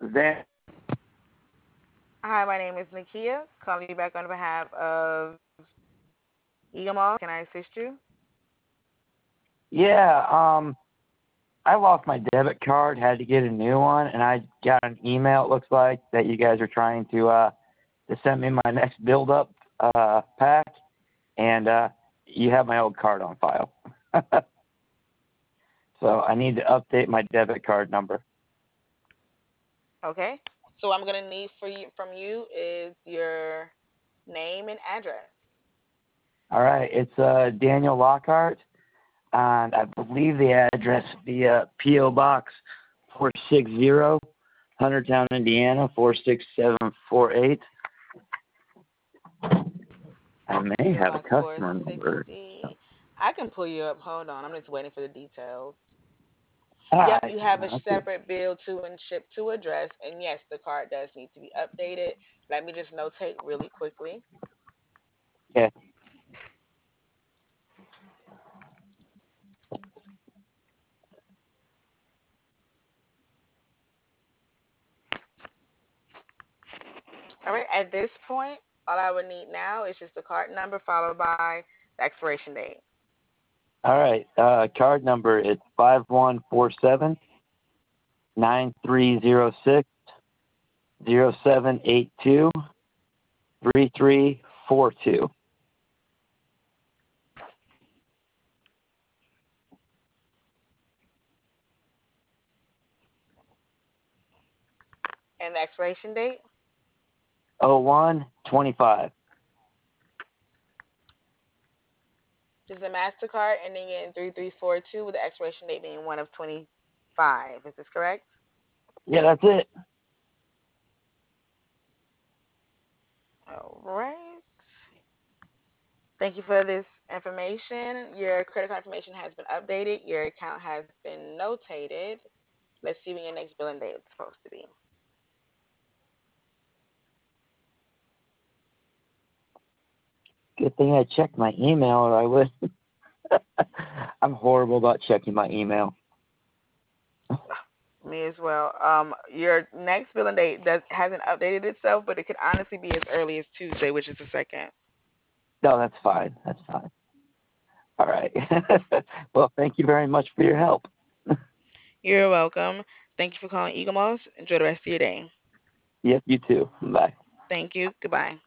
Then, Hi, my name is Nakia, calling you back on behalf of Eaglemoss. Can I assist you? yeah, I lost my debit card, had to get a new one, and I got an email. It looks like that you guys are trying to send me my next build up pack, and you have my old card on file. So I need to update my debit card number. Okay. So what I'm gonna need from you is your name and address. All right, it's Daniel Lockhart, and I believe the address via PO Box 460, Huntertown, Indiana 46748. I may PO have a Box customer number. 460. I can pull you up. Hold on. I'm just waiting for the details. All Yep, right, you have a okay. separate bill to and ship to address, and yes, the card does need to be updated. Let me just notate really quickly. Yeah, All right. At this point, all I would need now is just the card number followed by the expiration date. all right. Card number is 5147-9306-0782-3342. And the expiration date. 0125. This is a MasterCard ending in 3342 with the expiration date being 1 of 25. Is this correct? Yeah, that's it. All right. Thank you for this information. Your credit card information has been updated. Your account has been notated. Let's see when your next billing date is supposed to be. Good thing I checked my email, or I would. I'm horrible about checking my email. Me as well. Your next billing date hasn't updated itself, but it could honestly be as early as Tuesday, which is the second. No, that's fine. That's fine. All right. Well, thank you very much for your help. You're welcome. Thank you for calling Eagle Moss. Enjoy the rest of your day. Yep, you too. Bye. Thank you. Goodbye.